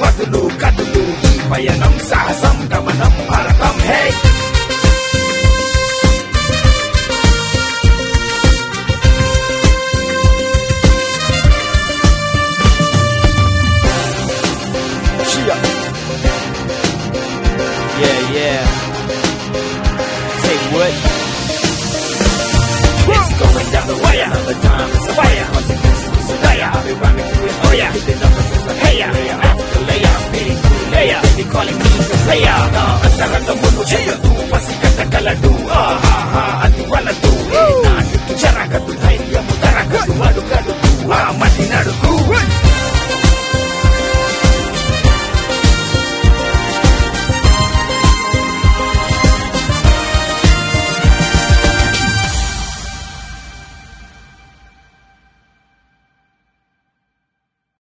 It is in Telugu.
మధులు కథలు ఈ పయనం సాహసం గమనం భారతం హే Yeah. Say what? It's going down the way another time.